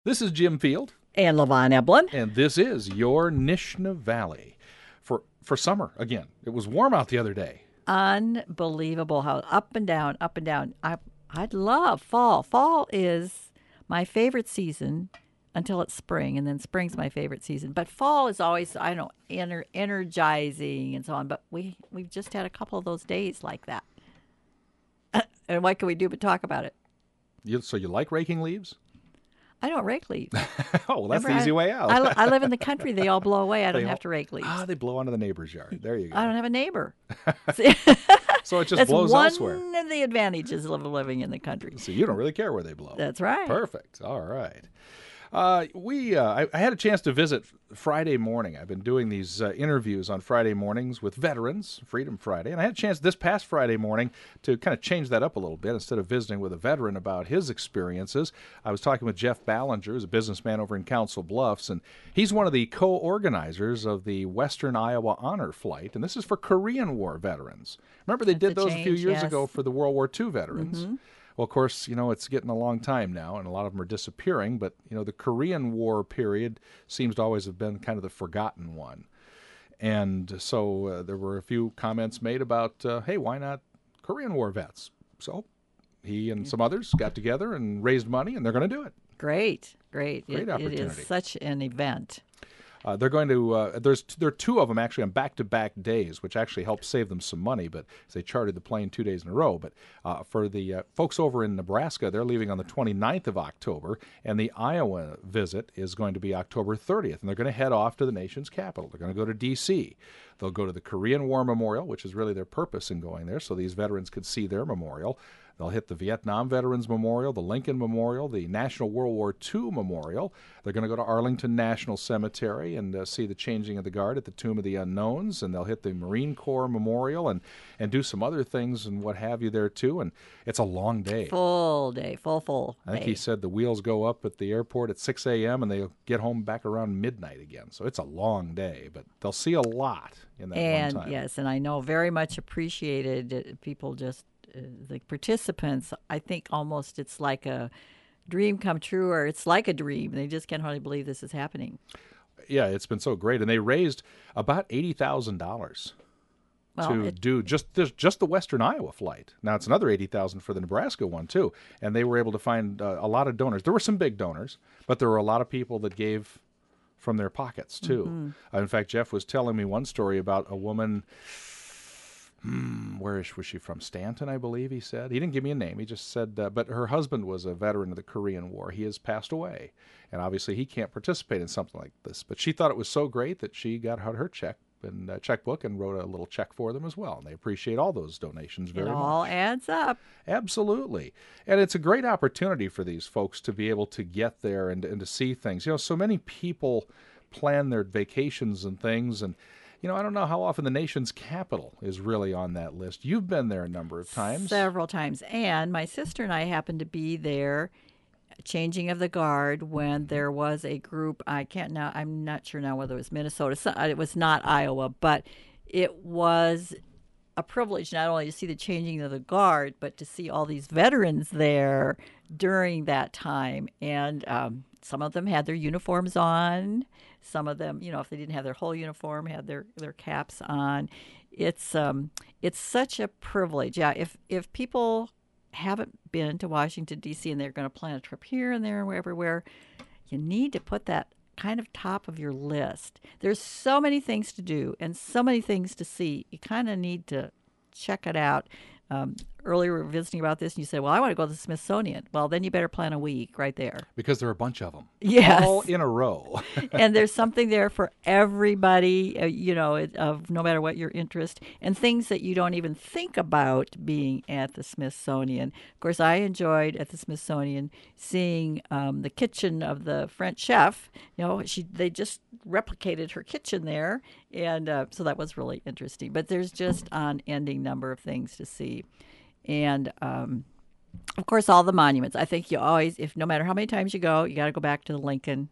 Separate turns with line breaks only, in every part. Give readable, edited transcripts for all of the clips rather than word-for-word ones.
This is Jim Field,
And Levon Eblin.
and this is your Nishna Valley for summer again. It was warm out the other day.
Unbelievable how up and down, up and down. I love fall. Fall is my favorite season until it's spring, and then spring's my favorite season. But fall is always, I don't know, energizing and so on. But we've just had a couple of those days like that. And what can we do but talk about it?
So you like raking leaves?
I don't rake leaves.
Oh, well, that's
Remember,
the easy way out.
I live in the country. They all blow away. I don't
They
have
all-
to rake leaves.
They blow onto the neighbor's yard. There you
I
go.
don't have a neighbor. See?
So it just
That's
blows
one
elsewhere.
of the advantages of living in the country.
So you don't really care where they blow.
That's right.
Perfect. All right. I had a chance to visit Friday morning. I've been doing these interviews on Friday mornings with veterans, Freedom Friday, and I had a chance this past Friday morning to kind of change that up a little bit. Instead of visiting with a veteran about his experiences, I was talking with Jeff Ballinger, who's a businessman over in Council Bluffs, and he's one of the co-organizers of the Western Iowa Honor Flight, and this is for Korean War veterans. Remember they did
That's a
those a few
change,
years
yes.
ago for the World War II veterans. Well, of course, it's getting a long time now, and a lot of them are disappearing. But, the Korean War period seems to always have been kind of the forgotten one. And so there were a few comments made about, hey, why not Korean War vets? So he and some others got together and raised money, and they're going to do it.
Great.
Great
It
opportunity.
is such an event.
They're going to. There are two of them actually on back-to-back days, which actually helps save them some money. But they chartered the plane 2 days in a row. But for the folks over in Nebraska, they're leaving on the 29th of October, and the Iowa visit is going to be October 30th. And they're going to head off to the nation's capital. They're going to go to D.C. They'll go to the Korean War Memorial, which is really their purpose in going there, so these veterans could see their memorial. They'll hit the Vietnam Veterans Memorial, the Lincoln Memorial, the National World War II Memorial. They're going to go to Arlington National Cemetery and see the changing of the guard at the Tomb of the Unknowns, and they'll hit the Marine Corps Memorial and do some other things and what have you there too. And it's a long day.
Full day, full
I think
day.
he said the wheels go up at the airport at 6 a.m. and they'll get home back around midnight again. So it's a long day, but they'll see a lot in that
And
one time.
yes, and I know very much appreciated. People just, the participants, I think almost it's like a dream come true, or it's like a dream. They just can't hardly believe this is happening.
Yeah, it's been so great. And they raised about $80,000
Well,
to do just the Western Iowa flight. Now it's another $80,000 for the Nebraska one too, and they were able to find a lot of donors. There were some big donors, but there were a lot of people that gave from their pockets too. In fact, Jeff was telling me one story about a woman. Where was she from? Stanton, I believe he said. He didn't give me a name. He just said, but her husband was a veteran of the Korean War. He has passed away, and obviously he can't participate in something like this. But she thought it was so great that she got out her check and checkbook and wrote a little check for them as well. And they appreciate all those donations very
it
much.
all adds up.
Absolutely. And it's a great opportunity for these folks to be able to get there and to see things. So many people plan their vacations and things, and I don't know how often the nation's capital is really on that list. You've been there a number of times.
Several times. And my sister and I happened to be there changing of the guard when there was a group. I'm not sure now whether it was Minnesota. It was not Iowa, but it was a privilege not only to see the changing of the guard, but to see all these veterans there during that time. And some of them had their uniforms on. Some of them, if they didn't have their whole uniform, had their caps on. It's such a privilege. Yeah, if people haven't been to Washington, D.C., and they're going to plan a trip here and there and everywhere, you need to put that kind of top of your list. There's so many things to do and so many things to see. You kind of need to check it out. Earlier we were visiting about this, and you said, well, I want to go to the Smithsonian. Well, then you better plan a week right there.
Because there are a bunch of them.
Yes.
All in a row.
And there's something there for everybody, of no matter what your interest, and things that you don't even think about being at the Smithsonian. Of course, I enjoyed at the Smithsonian seeing the kitchen of the French chef. They just replicated her kitchen there, and so that was really interesting. But there's just an unending number of things to see. And of course, all the monuments. I think you always, no matter how many times you got to go back to the Lincoln.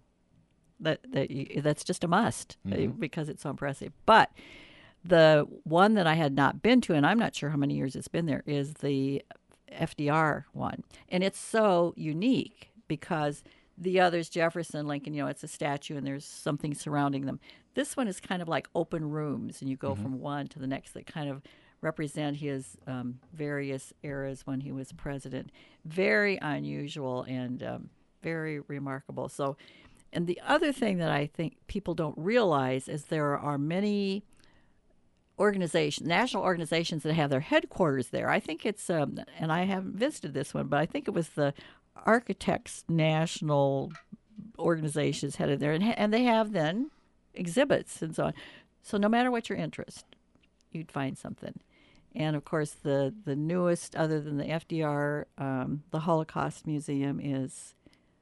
That's just a must because it's so impressive. But the one that I had not been to, and I'm not sure how many years it's been there, is the FDR one, and it's so unique because The others, Jefferson, Lincoln, it's a statue and there's something surrounding them. This one is kind of like open rooms, and you go from one to the next that kind of represent his various eras when he was president. Very unusual and very remarkable. So, and the other thing that I think people don't realize is there are many organizations, national organizations that have their headquarters there. I think it's, and I haven't visited this one, but I think it was the Architects National Organizations headed there, and they have then exhibits and so on. So no matter what your interest, you'd find something. And of course, the newest, other than the FDR, the Holocaust Museum is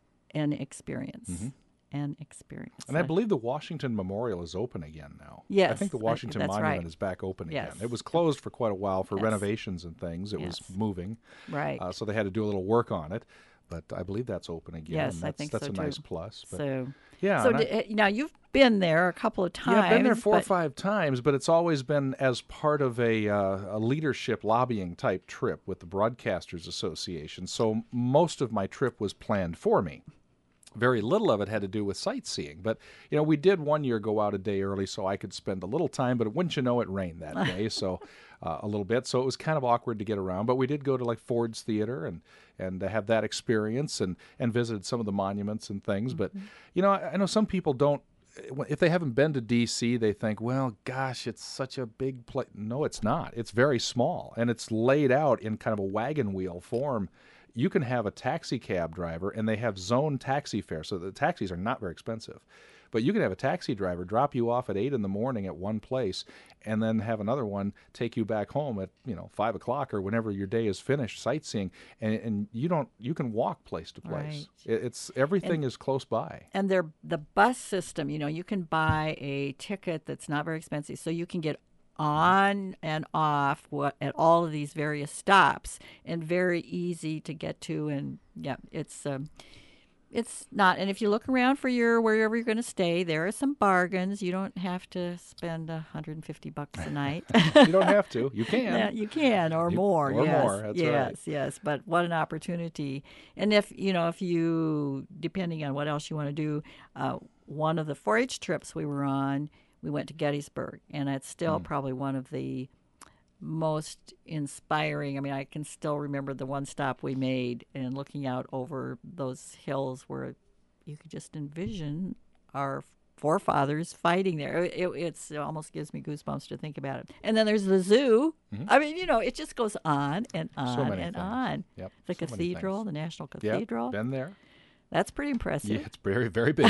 an experience.
Mm-hmm.
An experience.
And I believe the Washington Memorial is open again now.
Yes.
I think the Washington
that's
Monument
right.
is back open
Yes.
again. It was closed for quite a while for
Yes.
renovations and things. It was moving.
Right.
So they had to do a little work on it. But I believe that's open again.
Yes,
and
I
that's,
think
that's
so,
a
too.
nice plus. But
So,
yeah.
so
and
now you've been there a couple of times.
Yeah, I've been there 4 or
but-
5 times, but it's always been as part of a leadership lobbying type trip with the Broadcasters Association. So most of my trip was planned for me. Very little of it had to do with sightseeing. But, we did one year go out a day early so I could spend a little time, but wouldn't you know, it rained that day, so a little bit. So it was kind of awkward to get around. But we did go to like Ford's Theater and have that experience and visited some of the monuments and things.
Mm-hmm.
But, I know some people don't, if they haven't been to D.C., they think, well, gosh, it's such a big place. No, it's not. It's very small, and it's laid out in kind of a wagon wheel form. You can have a taxi cab driver, and they have zone taxi fare, so the taxis are not very expensive. But you can have a taxi driver drop you off at 8 in the morning at one place, and then have another one take you back home at 5 o'clock or whenever your day is finished sightseeing, and you can walk place to place.
Right.
It's everything is close by.
And the bus system, you can buy a ticket that's not very expensive, so you can get on and off at all of these various stops, and very easy to get to. And yeah, it's not. And if you look around for wherever you're going to stay, there are some bargains. You don't have to spend $150 a night.
You don't have to. You can.
Yeah, you can, or more.
Or
yes.
more. That's
yes,
right.
Yes. But what an opportunity! And if you, depending on what else you want to do, one of the 4-H trips we were on, we went to Gettysburg, and it's still probably one of the most inspiring. I mean, I can still remember the one stop we made and looking out over those hills where you could just envision our forefathers fighting there. It almost gives me goosebumps to think about it. And then there's the zoo.
Mm-hmm.
I mean, it just goes on and on
So many
and
things.
on.
Yep.
The
So many
cathedral,
things.
the National
Yep.
Cathedral.
Been there.
That's pretty impressive.
Yeah, it's very, very big.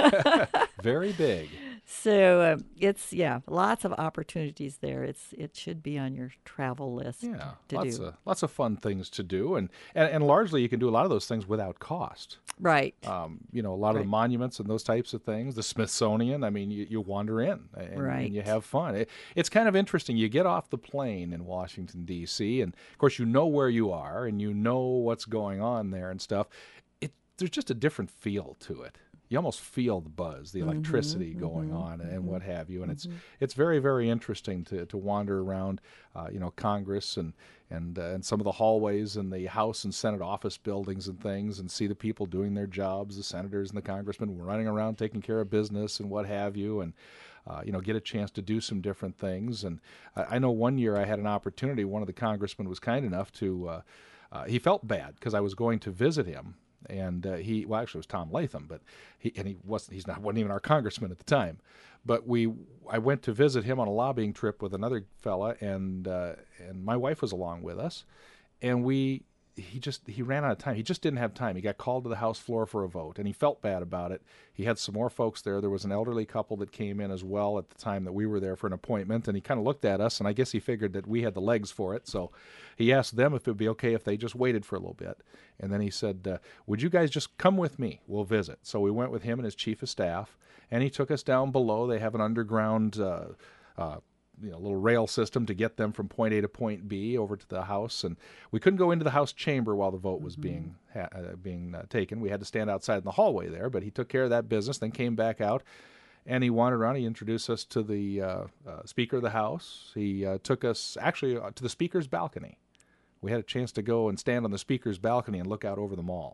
Very big.
So it's lots of opportunities there. It should be on your travel list.
Yeah,
to do.
lots of fun things to do, and largely you can do a lot of those things without cost.
Right.
A lot of the monuments and those types of things. The Smithsonian. I mean, you wander in and you have fun. It's kind of interesting. You get off the plane in Washington D.C. and of course you know where you are and you know what's going on there and stuff. There's just a different feel to it. You almost feel the buzz, the electricity going on, and what have you. And it's very, very interesting to wander around, Congress and some of the hallways and the House and Senate office buildings and things, and see the people doing their jobs, the senators and the congressmen running around taking care of business and what have you, and get a chance to do some different things. And I know one year I had an opportunity. One of the congressmen was kind enough to. He felt bad because I was going to visit him. And actually it was Tom Latham, but he's not wasn't even our congressman at the time. But I went to visit him on a lobbying trip with another fella, and my wife was along with us, and he ran out of time. He just didn't have time. He got called to the House floor for a vote, and he felt bad about it. He had some more folks there. There was an elderly couple that came in as well at the time that we were there for an appointment, and he kind of looked at us, and I guess he figured that we had the legs for it. So he asked them if it would be okay if they just waited for a little bit. And then he said, would you guys just come with me? We'll visit. So we went with him and his chief of staff, and he took us down below. They have an underground little rail system to get them from point A to point B over to the House, and we couldn't go into the House chamber while the vote was being taken. We had to stand outside in the hallway there, but he took care of that business, then came back out, and he wandered around. He introduced us to the Speaker of the House. He took us actually to the Speaker's balcony. We had a chance to go and stand on the Speaker's balcony and look out over the mall.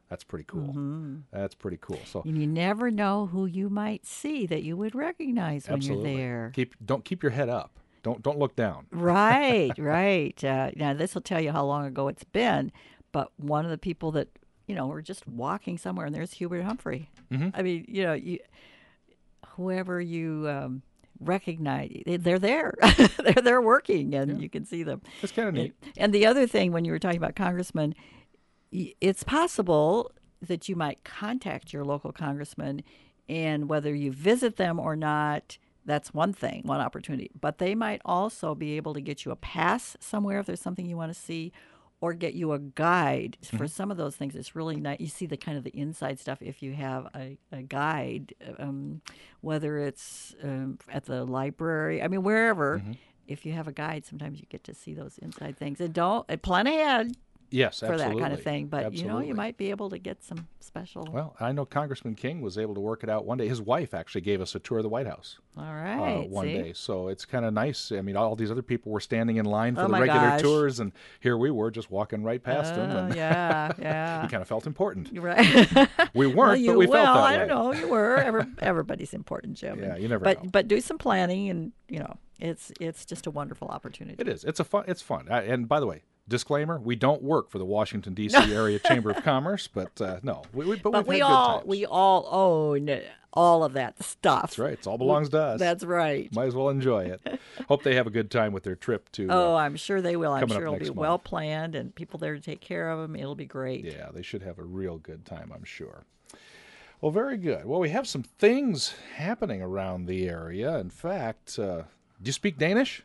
That's pretty cool. That's pretty cool. So
And you never know who you might see that you would recognize when
absolutely,
you're there.
don't keep your head up. Don't look down.
Right, right. Now, this will tell you how long ago it's been, but one of the people that, were just walking somewhere, and there's Hubert Humphrey. I mean, whoever you recognize, they're there. they're working, and you can see them.
It's kind of neat.
And the other thing, when you were talking about congressmen, it's possible that you might contact your local congressman, and whether you visit them or not, that's one thing, one opportunity. But they might also be able to get you a pass somewhere if there's something you want to see, or get you a guide. For some of those things, it's really nice. You see the kind of the inside stuff if you have a guide, whether it's at the library, I mean, wherever. If you have a guide, sometimes you get to see those inside things. And plan ahead.
Yes,
for
absolutely.
that kind of thing. But,
absolutely.
You might be able to get some special.
Well, I know Congressman King was able to work it out one day. His wife actually gave us a tour of the White House.
All right.
One
see?
day. So it's kind of nice. I mean, all these other people were standing in line for
Oh
the
my
regular
gosh.
tours, and here we were just walking right past them. And
Yeah.
we kind of felt important.
You're right.
We weren't, but we felt that
I
way.
don't know. You were. Everybody's important, Jim.
Yeah, you never
but,
know.
But do some planning, and, it's just a wonderful opportunity.
It is. It's fun. And by the way, disclaimer: we don't work for the Washington D.C. Area Chamber of Commerce, but no,
But
we've had good
we
times.
all own all of that stuff.
That's right. It all belongs to us.
That's right.
Might as well enjoy it. Hope they have a good time with their trip to.
I'm sure they will. I'm
coming
sure
up
it'll be
next month.
well planned, and people there to take care of them. It'll be great.
Yeah, they should have a real good time, I'm sure. Well, very good. Well, we have some things happening around the area. In fact, do you speak Danish?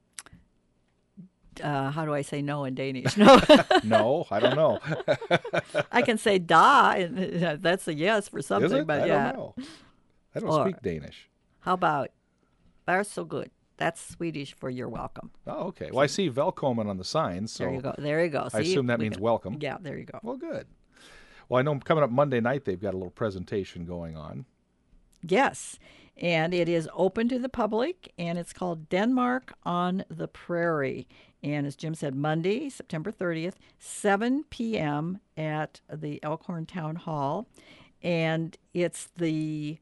How do I say no in Danish? No,
No, I don't know.
I can say da, and that's a yes for something.
Is it?
But
I
yeah,
don't know. I don't
Or-
speak Danish.
how about "Var so good"? That's Swedish for "you're welcome."
Oh, okay. Well, I see Velkommen on the sign, so
There you go. There you go.
I
See,
assume that
we
means
can-
welcome.
Yeah, there you go.
Well, good. Well, I know coming up Monday night, they've got a little presentation going on.
Yes, and it is open to the public, and it's called Denmark on the Prairie. And as Jim said, Monday, September 30th, 7 p.m. at the Elkhorn Town Hall. And it's the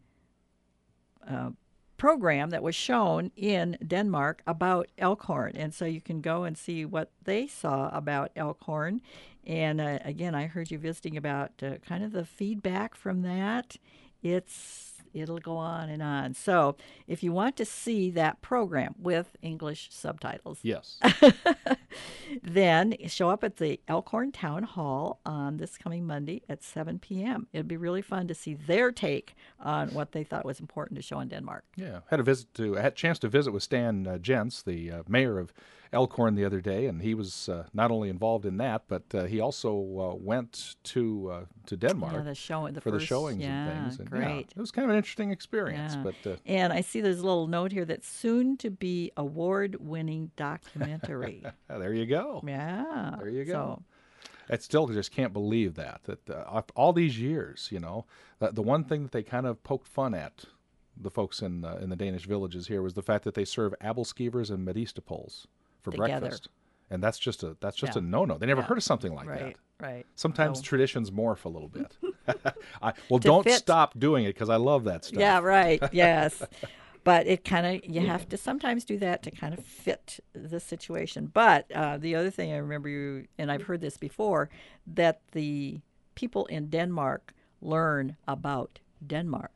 program that was shown in Denmark about Elkhorn. And so you can go and see what they saw about Elkhorn. And again, I heard you visiting about kind of the feedback from that. It'll go on and on. So if you want to see that program with English subtitles,
Yes.
then show up at the Elkhorn Town Hall on this coming Monday at 7 p.m. It'd be really fun to see their take on what they thought was important to show in Denmark.
Yeah. I had a chance to visit with Stan Jens, the mayor of Elkhorn, the other day, and he was not only involved in that, but he also went to Denmark
Yeah, the show,
for the showings and things. And,
great.
yeah, it was kind of an interesting experience.
Yeah.
But
And I see there's a little note here that's soon to be award-winning documentary.
there you go.
Yeah.
There you go.
So,
I still just can't believe that all these years, the one thing that they kind of poked fun at, the folks in the Danish villages here, was the fact that they serve appelskivers and medisterpols for
Together.
breakfast, and that's just a
Yeah.
no-no. They never
Yeah.
heard of something like
right,
that.
right.
Sometimes
So-
traditions morph a little bit. Well,
To
don't
fit.
stop doing it because I love that stuff.
Yeah, right. Yes. But it kind of, you have to sometimes do that to kind of fit the situation. But the other thing I remember and I've heard this before, that the people in Denmark learn about Denmark.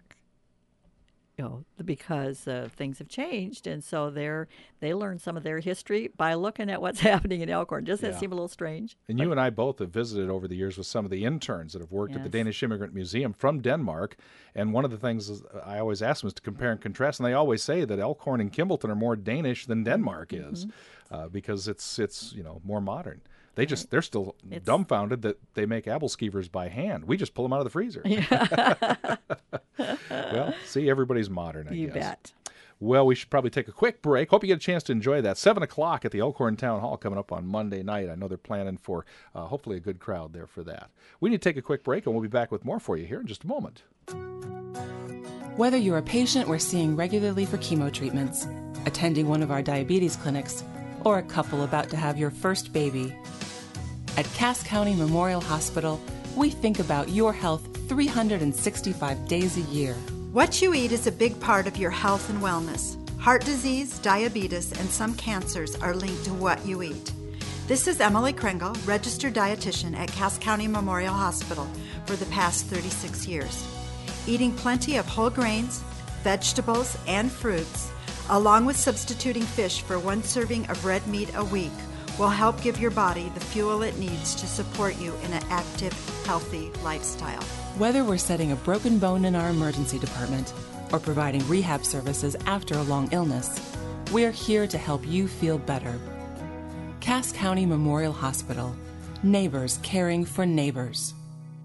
Because things have changed, and so they learn some of their history by looking at what's happening in Elkhorn. Doesn't that
Yeah.
seem a little strange?
And you and I both have visited over the years with some of the interns that have worked at the
Yes.
Danish Immigrant Museum from Denmark. And one of the things I always ask them is to compare and contrast. And they always say that Elkhorn and Kimballton are more Danish than Denmark is, because it's more modern. They're still dumbfounded that they make appelskivers by hand. We just pull them out of the freezer. Well, see, everybody's modern, I
You
guess.
bet.
Well, we should probably take a quick break. Hope you get a chance to enjoy that. 7 o'clock at the Elkhorn Town Hall coming up on Monday night. I know they're planning for hopefully a good crowd there for that. We need to take a quick break, and we'll be back with more for you here in just a moment.
Whether you're a patient we're seeing regularly for chemo treatments, attending one of our diabetes clinics, or a couple about to have your first baby, at Cass County Memorial Hospital, We think about your health 365 days a year.
What you eat is a big part of your health and wellness. Heart disease, diabetes, and some cancers are linked to what you eat. This is Emily Kringle, registered dietitian at Cass County Memorial Hospital for the past 36 years. Eating plenty of whole grains, vegetables, and fruits, along with substituting fish for one serving of red meat a week, will help give your body the fuel it needs to support you in an active, healthy lifestyle.
Whether we're setting a broken bone in our emergency department or providing rehab services after a long illness, we're here to help you feel better. Cass County Memorial Hospital. Neighbors caring for neighbors.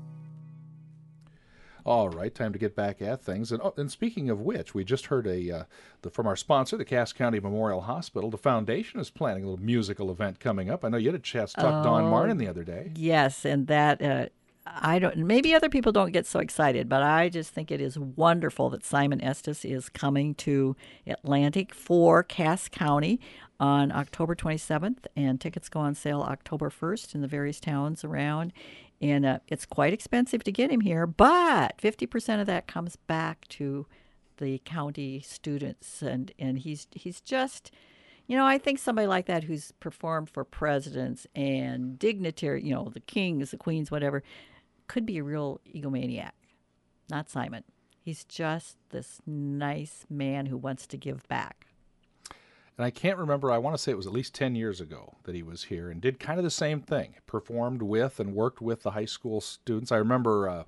All right, time to get back at things. And speaking of which, we just heard from our sponsor, the Cass County Memorial Hospital. The foundation is planning a little musical event coming up. I know you had a chance to talk to Dawn Martin the other day.
Yes, and that maybe other people don't get so excited, but I just think it is wonderful that Simon Estes is coming to Atlantic for Cass County on October 27th, and tickets go on sale October 1st in the various towns around. And it's quite expensive to get him here, but 50% of that comes back to the county students. And he's just, I think somebody like that who's performed for presidents and dignitary, the kings, the queens, whatever, could be a real egomaniac. Not Simon. He's just this nice man who wants to give back.
And I can't remember, I want to say it was at least 10 years ago that he was here and did kind of the same thing, performed with and worked with the high school students. I remember,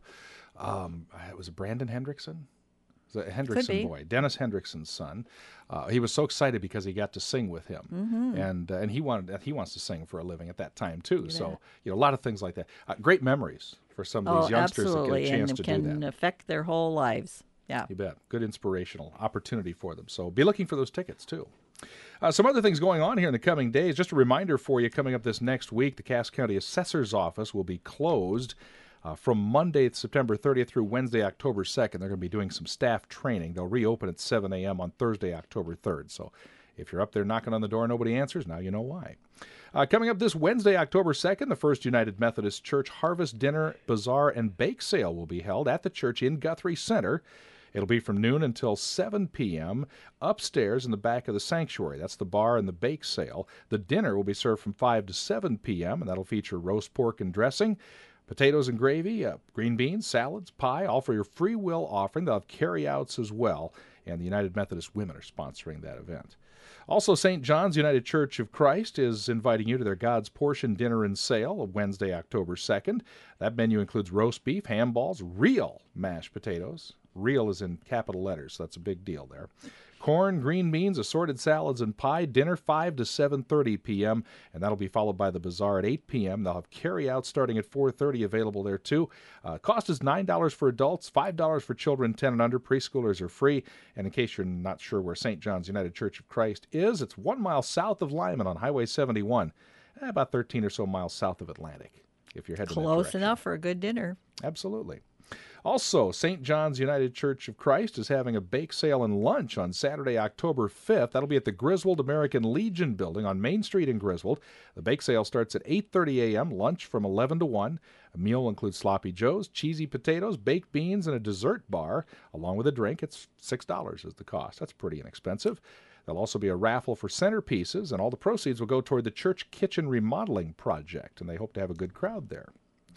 it was Brandon Hendrickson? It was a Hendrickson boy, Dennis Hendrickson's son. He was so excited because he got to sing with him. Mm-hmm. And he wants to sing for a living at that time, too. Yeah. So, a lot of things like that. Great memories for some of these youngsters
absolutely.
that get a chance to do that.
And can affect their whole lives. Yeah.
You bet. Good inspirational opportunity for them. So be looking for those tickets, too. Some other things going on here in the coming days. Just a reminder for you, coming up this next week, the Cass County Assessor's Office will be closed from Monday, September 30th through Wednesday, October 2nd. They're going to be doing some staff training. They'll reopen at 7 a.m. on Thursday, October 3rd. So if you're up there knocking on the door and nobody answers, now you know why. Coming up this Wednesday, October 2nd, the First United Methodist Church Harvest Dinner, Bazaar, and Bake Sale will be held at the church in Guthrie Center. It'll be from noon until 7 p.m. upstairs in the back of the sanctuary. That's the bar and the bake sale. The dinner will be served from 5 to 7 p.m., and that'll feature roast pork and dressing, potatoes and gravy, green beans, salads, pie, all for your free will offering. They'll have carry-outs as well, and the United Methodist Women are sponsoring that event. Also, St. John's United Church of Christ is inviting you to their God's Portion Dinner and Sale of Wednesday, October 2nd. That menu includes roast beef, ham balls, real mashed potatoes. Real is in capital letters, so that's a big deal there. Corn, green beans, assorted salads, and pie. Dinner 5 to 7:30 p.m., and that'll be followed by the bazaar at 8 p.m. They'll have carry-out starting at 4:30 available there, too. Cost is $9 for adults, $5 for children 10 and under. Preschoolers are free. And in case you're not sure where St. John's United Church of Christ is, it's 1 mile south of Lyman on Highway 71, about 13 or so miles south of Atlantic, if you're heading that direction.
Close enough for a good dinner.
Absolutely. Also, St. John's United Church of Christ is having a bake sale and lunch on Saturday, October 5th. That'll be at the Griswold American Legion building on Main Street in Griswold. The bake sale starts at 8:30 a.m., lunch from 11 to 1. A meal will include sloppy joes, cheesy potatoes, baked beans, and a dessert bar. Along with a drink, it's $6 is the cost. That's pretty inexpensive. There'll also be a raffle for centerpieces, and all the proceeds will go toward the church kitchen remodeling project, and they hope to have a good crowd there.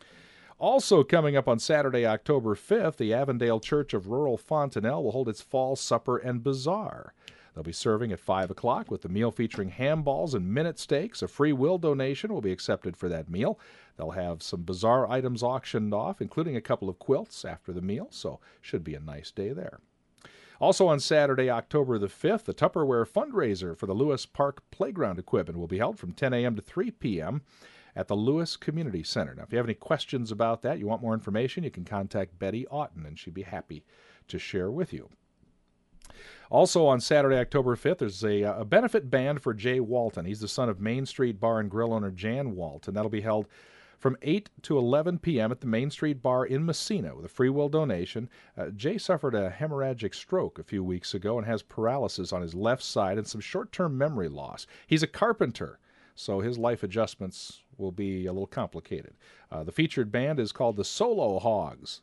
Also coming up on Saturday, October 5th, the Avondale Church of Rural Fontanelle will hold its fall supper and bazaar. They'll be serving at 5 o'clock with the meal featuring ham balls and minute steaks. A free will donation will be accepted for that meal. They'll have some bazaar items auctioned off, including a couple of quilts after the meal, so should be a nice day there. Also on Saturday, October the 5th, the Tupperware fundraiser for the Lewis Park Playground equipment will be held from 10 a.m. to 3 p.m. at the Lewis Community Center. Now, if you have any questions about that, you want more information, you can contact Betty Otten, and she'd be happy to share with you. Also on Saturday, October 5th, there's a benefit band for Jay Walton. He's the son of Main Street Bar and Grill owner Jan Walton. That'll be held from 8 to 11 p.m. at the Main Street Bar in Messina with a free will donation. Jay suffered a hemorrhagic stroke a few weeks ago and has paralysis on his left side and some short-term memory loss. He's a carpenter, so his life adjustments will be a little complicated. The featured band is called the Solo Hogs.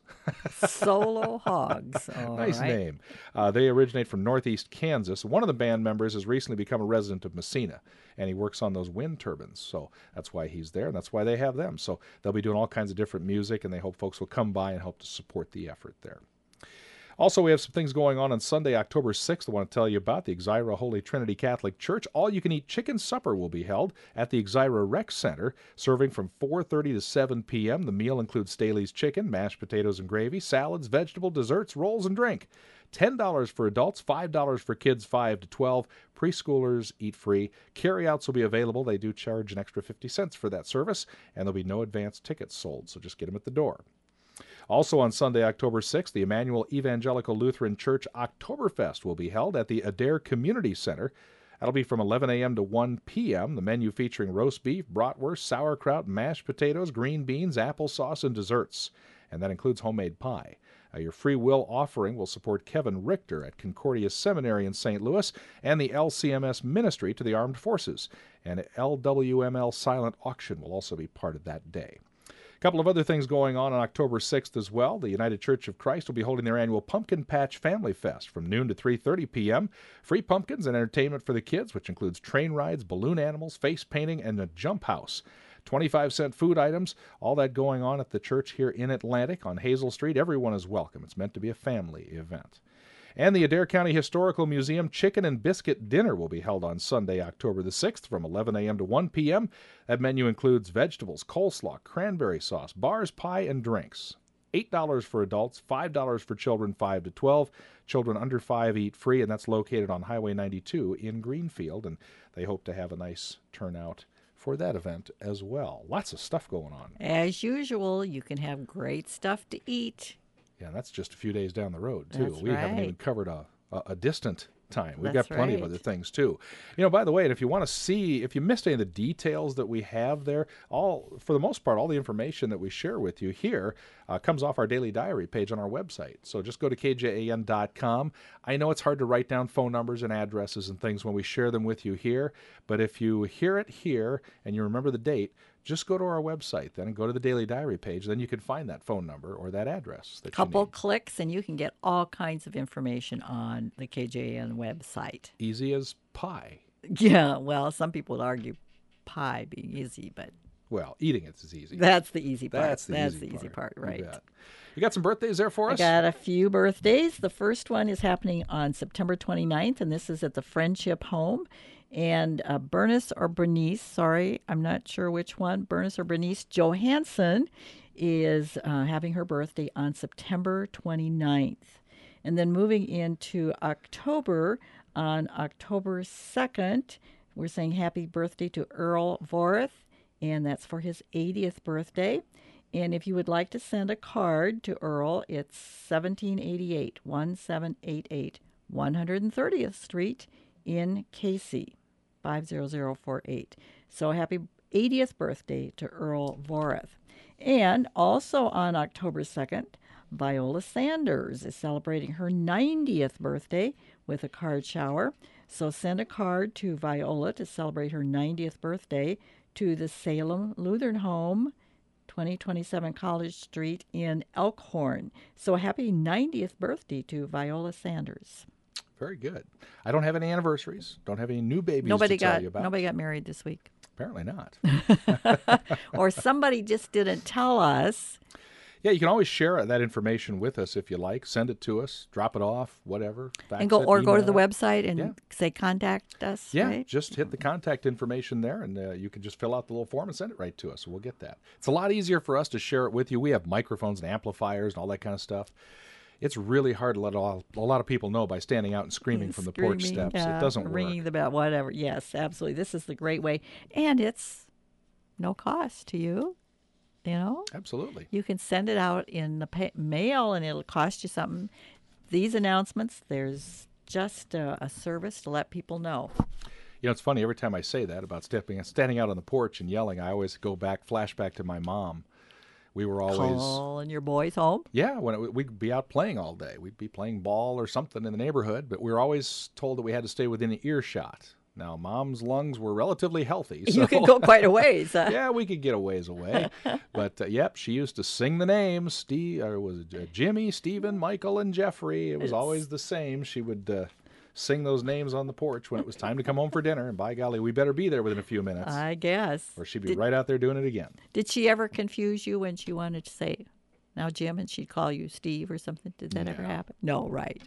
Solo Hogs. All
Nice
right.
name. They originate from northeast Kansas. One of the band members has recently become a resident of Messina, and he works on those wind turbines. So that's why he's there, and that's why they have them. So they'll be doing all kinds of different music, and they hope folks will come by and help to support the effort there. Also, we have some things going on Sunday, October 6th, I want to tell you about. The Exira Holy Trinity Catholic Church all-you-can-eat chicken supper will be held at the Exira Rec Center, serving from 4:30 to 7 p.m. The meal includes Staley's chicken, mashed potatoes and gravy, salads, vegetable, desserts, rolls, and drink. $10 for adults, $5 for kids 5 to 12. Preschoolers eat free. Carryouts will be available. They do charge an extra 50 cents for that service, and there'll be no advance tickets sold, so just get them at the door. Also on Sunday, October 6th, the Emmanuel Evangelical Lutheran Church Oktoberfest will be held at the Adair Community Center. That'll be from 11 a.m. to 1 p.m. The menu featuring roast beef, bratwurst, sauerkraut, mashed potatoes, green beans, applesauce, and desserts. And that includes homemade pie. Your free will offering will support Kevin Richter at Concordia Seminary in St. Louis and the LCMS Ministry to the Armed Forces. And LWML Silent Auction will also be part of that day. A couple of other things going on October 6th as well. The United Church of Christ will be holding their annual Pumpkin Patch Family Fest from noon to 3:30 p.m. Free pumpkins and entertainment for the kids, which includes train rides, balloon animals, face painting, and a jump house. 25-cent food items, all that going on at the church here in Atlantic on Hazel Street. Everyone is welcome. It's meant to be a family event. And the Adair County Historical Museum Chicken and Biscuit Dinner will be held on Sunday, October the 6th from 11 a.m. to 1 p.m. That menu includes vegetables, coleslaw, cranberry sauce, bars, pie, and drinks. $8 for adults, $5 for children 5 to 12. Children under 5 eat free, and that's located on Highway 92 in Greenfield, and they hope to have a nice turnout for that event as well. Lots of stuff going on.
As usual, you can have great stuff to eat.
Yeah, and that's just a few days down the road, too.
That's
We haven't
right.
even covered a distant time. We've
That's
got plenty of
right.
other things, too. You know, by the way, and if you want to see, if you missed any of the details that we have there, for the most part, all the information that we share with you here comes off our daily diary page on our website. So just go to kjan.com. I know it's hard to write down phone numbers and addresses and things when we share them with you here, but if you hear it here and you remember the date, just go to our website then and go to the daily diary page. Then you can find that phone number or that address that
Couple
you need.
clicks and you can get all kinds of information on the KJN website.
Easy as pie.
Yeah, well, some people would argue pie being easy, but
Well, eating it is easy.
that's the easy part.
That's the easy
part,
You
right?
bet. You got some birthdays there for
I
us?
got a few birthdays. The first one is happening on September 29th, and this is at the Friendship Home. And Bernice or Bernice, sorry, I'm not sure which one, Bernice or Bernice Johansson is having her birthday on September 29th. And then moving into October, on October 2nd, we're saying happy birthday to Earl Voreth, and that's for his 80th birthday. And if you would like to send a card to Earl, it's 1788 130th Street in Casey, 50048. So happy 80th birthday to Earl Voreth. And also on October 2nd, Viola Sanders is celebrating her 90th birthday with a card shower. So send a card to Viola to celebrate her 90th birthday to the Salem Lutheran Home, 2027 College Street in Elkhorn. So happy 90th birthday to Viola Sanders.
Very good. I don't have any anniversaries. Don't have any new babies
Nobody
to tell
got
you about.
nobody got married this week.
Apparently not.
Or somebody just didn't tell us.
Yeah, you can always share that information with us if you like. Send it to us, drop it off, whatever. Fax
And go
it,
or go to
email
the
it.
website and
Yeah.
say contact us,
Yeah,
right?
just hit the contact information there, and you can just fill out the little form and send it right to us. We'll get that. It's a lot easier for us to share it with you. We have microphones and amplifiers and all that kind of stuff. It's really hard to let a lot of people know by standing out and screaming from the porch
Screaming,
steps. It doesn't
ringing
work.
the bell, whatever. Yes, absolutely. This is the great way. And it's no cost to you, you know?
Absolutely.
You can send it out in the mail, and it'll cost you something. These announcements, there's just a service to let people know.
You know, it's funny. Every time I say that about standing out on the porch and yelling, I always flashback to my mom. We were always,
Calling your boys home.
yeah, we'd be out playing all day. We'd be playing ball or something in the neighborhood, but we were always told that we had to stay within earshot Now, Mom's lungs were relatively healthy. So
You could go quite a ways.
yeah, we could get a ways away. But, yep, she used to sing the names. Steve, or was it Jimmy, Stephen, Michael, and Jeffrey. It was always the same. She would sing those names on the porch when it was time to come home for dinner. And by golly, we better be there within a few minutes.
I guess.
Or she'd be right out there doing it again.
Did she ever confuse you when she wanted to say, now, Jim, and she'd call you Steve or something? Did that ever happen? No, right.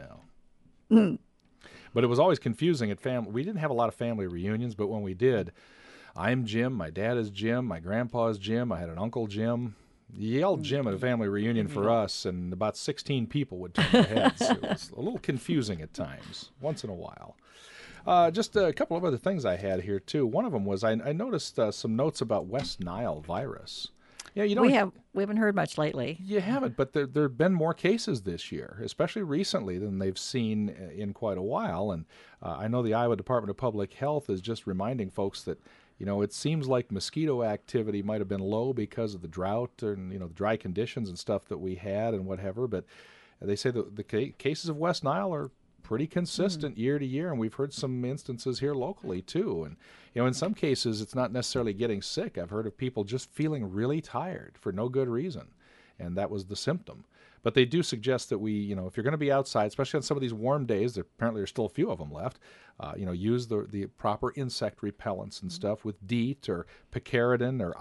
No. But it was always confusing at family. We didn't have a lot of family reunions, but when we did, I'm Jim, my dad is Jim, my grandpa is Jim, I had an uncle Jim. You yelled Jim at a family reunion for us, and about 16 people would turn their heads. It was a little confusing at times, once in a while. Just a couple of other things I had here, too. One of them was I noticed some notes about West Nile virus. Yeah, you know,
we haven't heard much lately.
You haven't, but there have been more cases this year, especially recently, than they've seen in quite a while. And I know the Iowa Department of Public Health is just reminding folks that, you know, it seems like mosquito activity might have been low because of the drought and, you know, the dry conditions and stuff that we had and whatever. But they say that the cases of West Nile are pretty consistent year to year, and we've heard some instances here locally too. And you know, in some cases, it's not necessarily getting sick. I've heard of people just feeling really tired for no good reason, and that was the symptom. But they do suggest that we, you know, if you're going to be outside, especially on some of these warm days, apparently there's still a few of them left, you know, use the proper insect repellents and stuff with DEET or picaridin or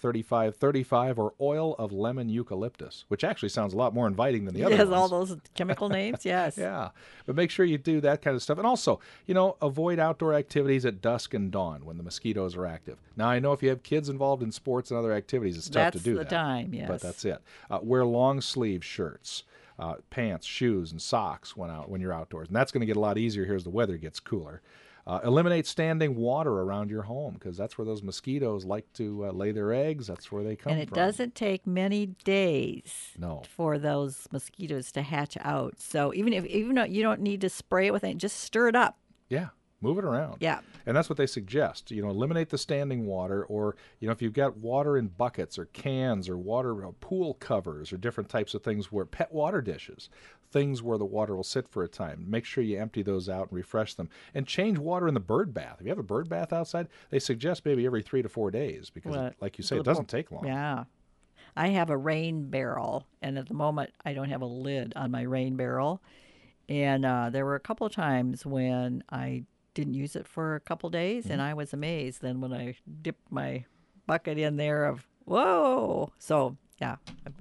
IR3535 or oil of lemon eucalyptus, which actually sounds a lot more inviting than the other ones.
Yes, all those chemical names, yes.
Yeah, but make sure you do that kind of stuff. And also, you know, avoid outdoor activities at dusk and dawn when the mosquitoes are active. Now, I know if you have kids involved in sports and other activities, it's tough to do that.
That's the time, yes.
But that's it. Wear long sleeve shirts, pants, shoes, and socks when you're outdoors. And that's going to get a lot easier here as the weather gets cooler. Eliminate standing water around your home because that's where those mosquitoes like to lay their eggs. That's where they come from.
And it doesn't take many days
No.
for those mosquitoes to hatch out. So even though you don't need to spray it with anything, just stir it up.
Yeah. Move it around.
Yeah.
And that's what they suggest. You know, eliminate the standing water, or, you know, if you've got water in buckets or cans or water pool covers or different types of things where pet water dishes, things where the water will sit for a time, make sure you empty those out and refresh them. And change water in the bird bath. If you have a bird bath outside, they suggest maybe every 3 to 4 days because, like you say, it doesn't take long.
Yeah. I have a rain barrel, and at the moment I don't have a lid on my rain barrel. And there were a couple of times when I didn't use it for a couple days, and I was amazed then when I dipped my bucket in there of, whoa. So, yeah,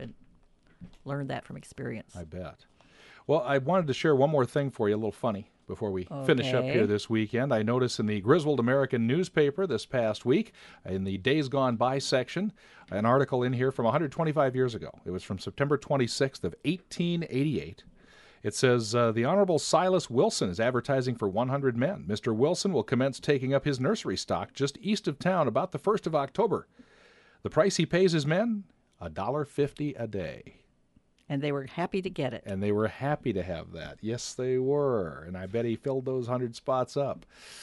learned that from experience.
I bet. Well, I wanted to share one more thing for you, a little funny, before we finish up here this weekend. I noticed in the Griswold American newspaper this past week, in the Days Gone By section, an article in here from 125 years ago. It was from September 26th of 1888. It says, the Honorable Silas Wilson is advertising for 100 men. Mr. Wilson will commence taking up his nursery stock just east of town about the 1st of October. The price he pays his men, $1.50 a day.
And they were happy to get it.
And they were happy to have that. Yes, they were. And I bet he filled those 100 spots up.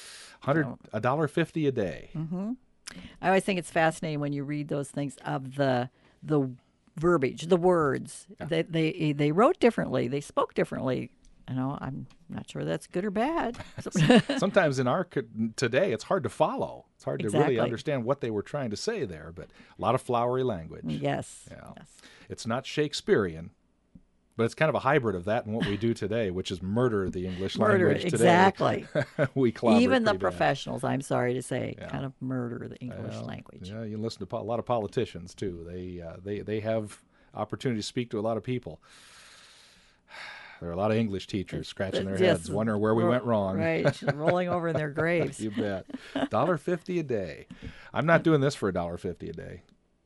$1.50 a day.
Mm-hmm. I always think it's fascinating when you read those things of the verbiage, the words. Yeah. They wrote differently. They spoke differently. You know, I'm not sure that's good or bad.
Sometimes in our today, it's hard to follow. It's hard to really understand what they were trying to say there, but a lot of flowery language.
Yes.
Yeah.
Yes.
It's not Shakespearean, but it's kind of a hybrid of that and what we do today, which is murder the English language today.
Exactly.
We clobber
even the
bad.
professionals, I'm sorry to say, kind of murder the English language.
Yeah, you listen to a lot of politicians too. They have opportunity to speak to a lot of people. There are a lot of English teachers scratching their heads, wondering where we went wrong.
Right, rolling over in their graves.
You bet. $1.50 a day. I'm not doing this for $1.50 a day.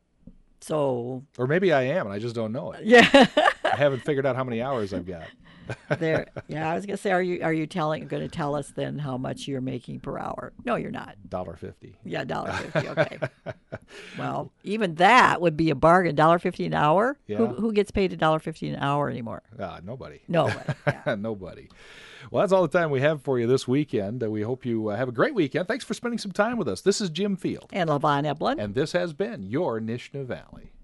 So,
or maybe I am, and I just don't know it.
Yeah,
I haven't figured out how many hours I've got.
There. Yeah, I was gonna say, are you going to tell us then how much you're making per hour? No, you're not.
$1.50.
Yeah, $1.50. Okay. Well, even that would be a bargain. $1.50 an hour.
Yeah.
Who gets paid $1.50 an hour anymore?
Nobody.
Nobody. Yeah.
Nobody. Well, that's all the time we have for you this weekend. We hope you have a great weekend. Thanks for spending some time with us. This is Jim Field.
And LaVon Eblin.
And this has been your Nishna Valley.